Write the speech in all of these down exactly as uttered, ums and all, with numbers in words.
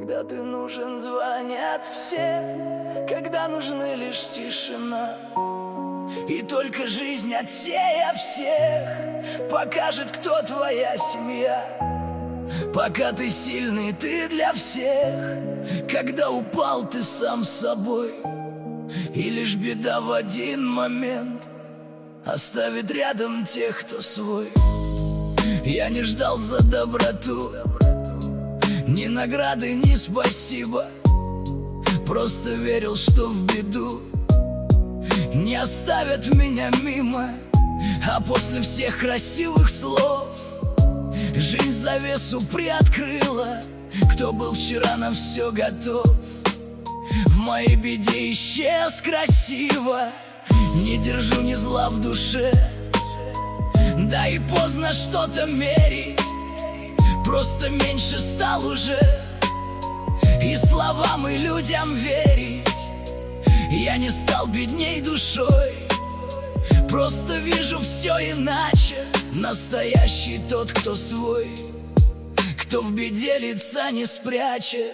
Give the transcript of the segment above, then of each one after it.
Когда ты нужен, звонят все, когда нужны лишь тишина. И только жизнь, отсея всех, покажет, кто твоя семья. Пока ты сильный, ты для всех. Когда упал, ты сам с собой. И лишь беда в один момент оставит рядом тех, кто свой. Я не ждал за доброту ни награды, ни спасибо. Просто верил, что в беду не оставят меня мимо. А после всех красивых слов жизнь завесу приоткрыла. Кто был вчера на все готов, в моей беде исчез красиво. Не держу ни зла в душе, да и поздно что-то мерить. Просто меньше стал уже и словам, и людям верить. Я не стал бедней душой, просто вижу все иначе. Настоящий тот, кто свой, кто в беде лица не спрячет.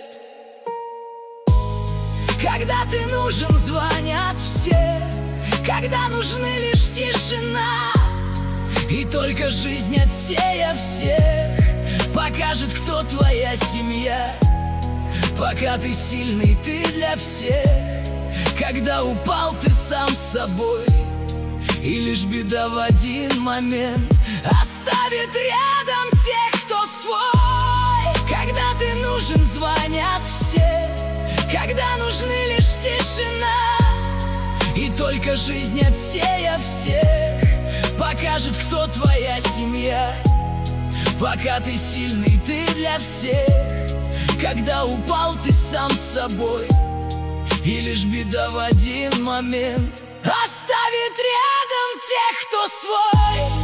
Когда ты нужен, звонят все, когда нужны лишь тишина. И только жизнь, отсея всех, покажет, кто твоя семья. Пока ты сильный, ты для всех. Когда упал, ты сам с собой. И лишь беда в один момент оставит рядом тех, кто свой. Когда ты нужен, звонят все, когда нужны лишь тишина. И только жизнь, отсея всех, покажет, кто твоя семья. Пока ты сильный, ты для всех. Когда упал, ты сам с собой. И лишь беда в один момент оставит рядом тех, кто свой.